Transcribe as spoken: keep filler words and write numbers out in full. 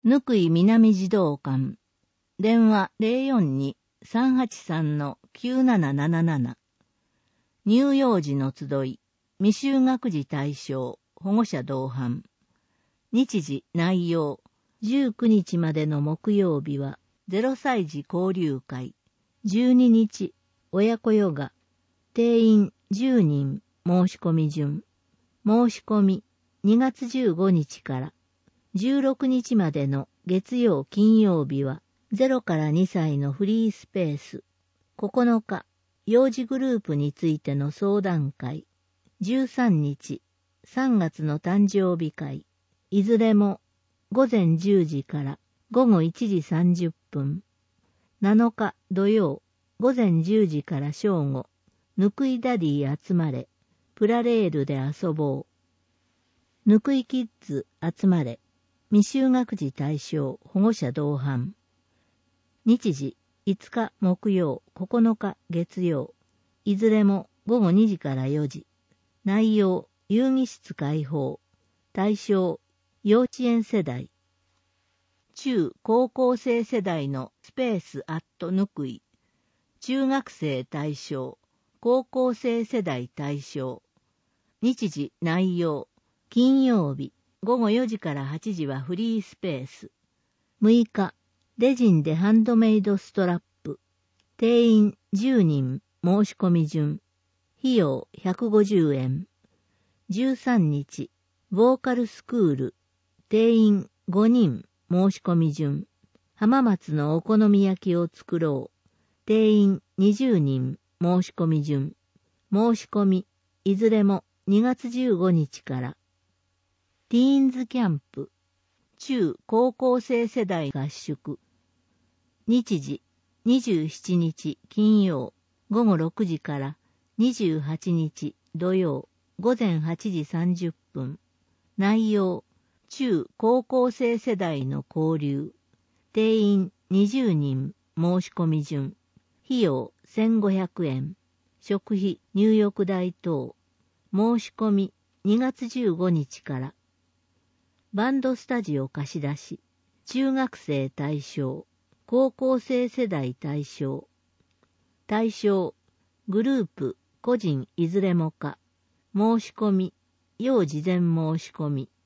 ぬくい南児童館。電話 ゼロよんに さんはちさん きゅうななななな。乳幼児の集い、未就学児対象、保護者同伴。日時、内容、じゅうくにちまでの木曜日は、ゼロさい児交流会。じゅうににち、親子ヨガ。定員じゅうにん、申し込み順。申し込み、にがつじゅうごにちから。じゅうろくにちまでの月曜金曜日はゼロからにさいのフリースペース。ここのか、幼児グループについての相談会。じゅうさんにち、さんがつの誕生日会。いずれもごぜんじゅうじからごごいちじさんじゅっぷん。なのか土曜、ごぜんじゅうじから正午。ぬくいダディ集まれ。プラレールで遊ぼう。ぬくいキッズ集まれ。未就学児対象保護者同伴。日時いつか木曜、ここのか月曜。いずれもごごにじからよじ。内容遊戯室開放。対象幼稚園世代。中高校生世代のスペースアットぬくい。中学生対象。高校生世代対象。日時内容金曜日。ごごよじからはちじはフリースペース。むいか、レジンでハンドメイドストラップ。定員じゅうにん、申し込み順。費用ひゃくごじゅうえん。じゅうさんにち、ボーカルスクール。定員ごにん、申し込み順。浜松のお好み焼きを作ろう。定員にじゅうにん、申し込み順。申し込み、いずれもにがつじゅうごにちから。ティーンズキャンプ、中高校生世代合宿。日時、にじゅうしちにち金曜、ごごろくじからにじゅうはちにち土曜、ごぜんはちじさんじゅっぷん。内容、中高校生世代の交流。定員にじゅうにん、申し込み順。費用せんごひゃくえん。食費、入浴代等。申し込みにがつじゅうごにちから。バンドスタジオ貸し出し。中学生対象。高校生世代対象。対象。グループ、個人いずれもか。申し込み。要事前申し込み。